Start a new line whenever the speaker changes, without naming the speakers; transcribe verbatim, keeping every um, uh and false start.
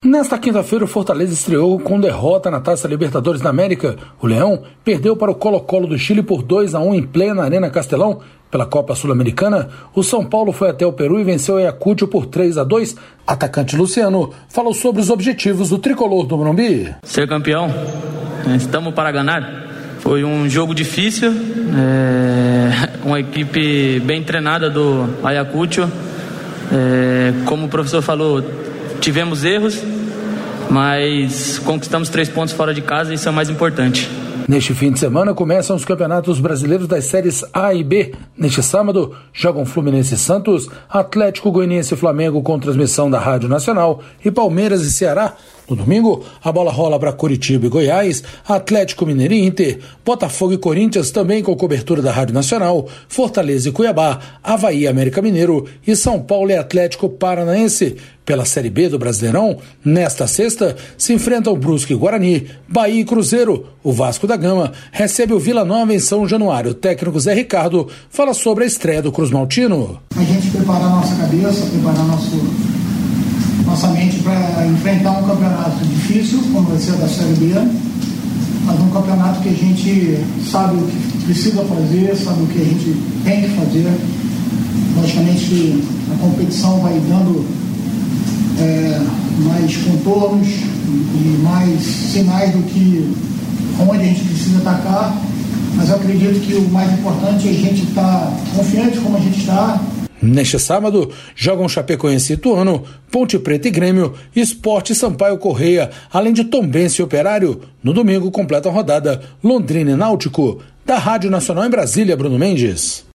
Nesta quinta-feira, o Fortaleza estreou com derrota na Taça Libertadores da América. O Leão perdeu para o Colo-Colo do Chile por dois a um em plena Arena Castelão. Pela Copa Sul-Americana, o São Paulo foi até o Peru e venceu o Ayacucho por três a dois. Atacante Luciano falou sobre os objetivos do tricolor do Morumbi.
Ser campeão, estamos para ganhar. Foi um jogo difícil, é, uma equipe bem treinada do Ayacucho. É, como o professor falou, tivemos erros, mas conquistamos três pontos fora de casa e isso é o mais importante.
Neste fim de semana começam os campeonatos brasileiros das séries A e B. Neste sábado, jogam Fluminense e Santos, Atlético Goianiense e Flamengo com transmissão da Rádio Nacional e Palmeiras e Ceará. No domingo, a bola rola para Curitiba e Goiás, Atlético Mineiro e Inter, Botafogo e Corinthians também com cobertura da Rádio Nacional, Fortaleza e Cuiabá, Avaí e América Mineiro e São Paulo e Atlético Paranaense. Pela Série B do Brasileirão, nesta sexta, se enfrentam Brusque e Guarani, Bahia e Cruzeiro. O Vasco da Gama recebe o Vila Nova em São Januário. O técnico Zé Ricardo fala sobre a estreia do Cruz Maltino.
A gente preparar nossa cabeça, preparar nosso, nossa mente para enfrentar um campeonato difícil, como vai ser da Série B, mas um campeonato que a gente sabe o que precisa fazer, sabe o que a gente tem que fazer. Logicamente que a competição vai dando É, mais contornos e mais sinais do que onde a gente precisa atacar, mas eu acredito que o mais importante é a gente estar confiante como a gente está.
Neste sábado, jogam Chapecoense e Ituano, Ponte Preta e Grêmio, Sport e Sampaio Correia, além de Tombense e Operário. No domingo, completa a rodada Londrina e Náutico. Da Rádio Nacional em Brasília, Bruno Mendes.